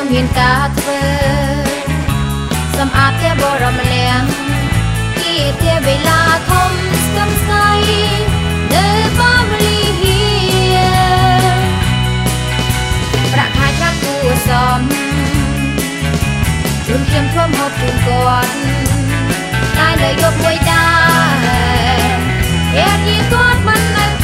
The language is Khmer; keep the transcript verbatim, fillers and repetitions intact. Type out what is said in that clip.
មានការធ្វើសម្អាតផ្ទះបរមលៀងជាជាវេលាធំស្គមស្កៃនៅបំលីហៀប្រាក់ខែច្រើនគួរសមជូនខ្ញុំធ្វើហូបជូនគាត់តែនៅយប់មួយដែរហេតុជាគាត់មិននៅ